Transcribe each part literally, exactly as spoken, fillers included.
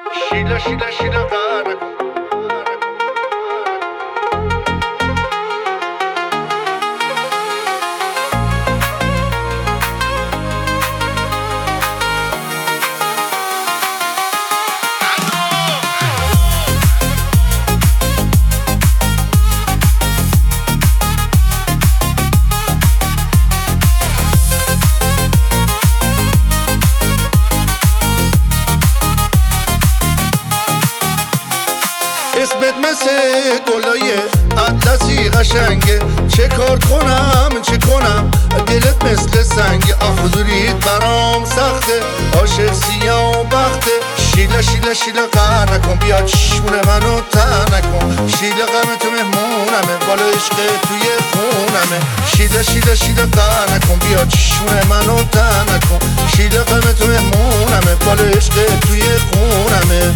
شیلا شیلا شیلا قهر نکن. اسمت مثل گلای اطلسی قشنگه، چه کار کنم چه کنم دلت مثل سنگ. آخذوریت برام سخته، عاشق سیاه و بخته. شیلا شیلا شیلا قهر نکن، بیا چشمون منو تر نکن. شیلا غم تو مهمونمه، بالا عشق توی خونمه. شیلا شیلا شیلا قهر نکن، بیا چشمون منو تر نکن. شیلا غم تو مهمونمه، بالا عشق توی خونمه.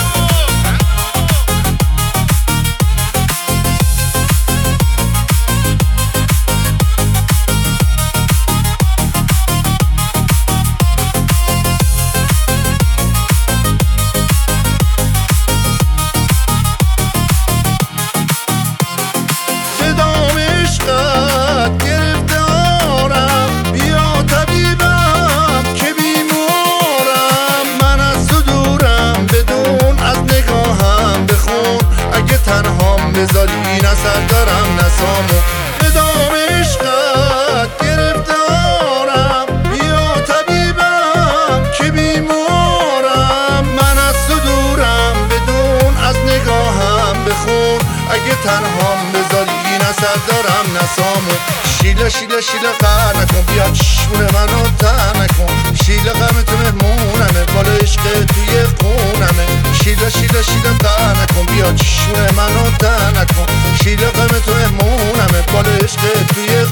بذاری این اثر دارم نسامو، بدام عشقت گرفتارم. بیا طبیبم که بیمارم، من از تو دورم بدون از نگاهم بخون. اگه تنهام بذاری این اثر دارم نسامو. شیلا شیلا شیلا قهر نکن، بیا چشمون منو تر نکن. شیلا غم تو مهمونمه، بالا عشق توی خونمه. شیلا شیلا شیلا قهر نکن، بیا چشمون منو تر نکن. شیلا غم تو مهمونمه، بالا عشق توی